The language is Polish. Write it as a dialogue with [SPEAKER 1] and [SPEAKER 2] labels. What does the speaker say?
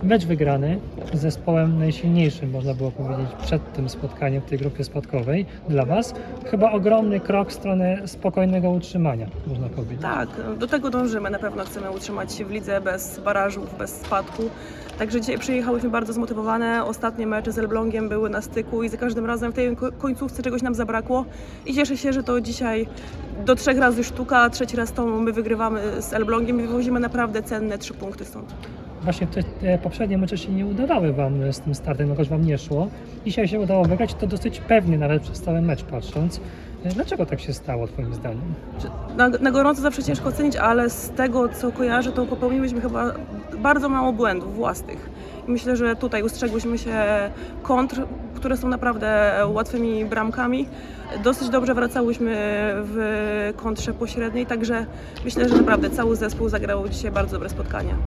[SPEAKER 1] Mecz wygrany z zespołem najsilniejszym, można było powiedzieć, przed tym spotkaniem w tej grupie spadkowej dla Was. Chyba ogromny krok w stronę spokojnego utrzymania, można powiedzieć.
[SPEAKER 2] Tak, do tego dążymy. Na pewno chcemy utrzymać się w lidze bez barażów, bez spadku. Także dzisiaj przyjechałyśmy bardzo zmotywowane. Ostatnie mecze z Elblągiem były na styku i za każdym razem w tej końcówce czegoś nam zabrakło. I cieszę się, że to dzisiaj do 3 razy sztuka, a 3 raz to my wygrywamy z Elblągiem i wywozimy naprawdę cenne 3 punkty stąd.
[SPEAKER 1] Właśnie te poprzednie mecze się nie udawały Wam z tym startem, jakoś Wam nie szło. Dzisiaj się udało wygrać, to dosyć pewnie, nawet przez cały mecz patrząc. Dlaczego tak się stało, Twoim zdaniem?
[SPEAKER 2] Na gorąco zawsze ciężko ocenić, ale z tego, co kojarzę, to popełniłyśmy chyba bardzo mało błędów własnych. I myślę, że tutaj ustrzegłyśmy się kontr, które są naprawdę łatwymi bramkami. Dosyć dobrze wracałyśmy w kontrze pośredniej, także myślę, że naprawdę cały zespół zagrał dzisiaj bardzo dobre spotkanie.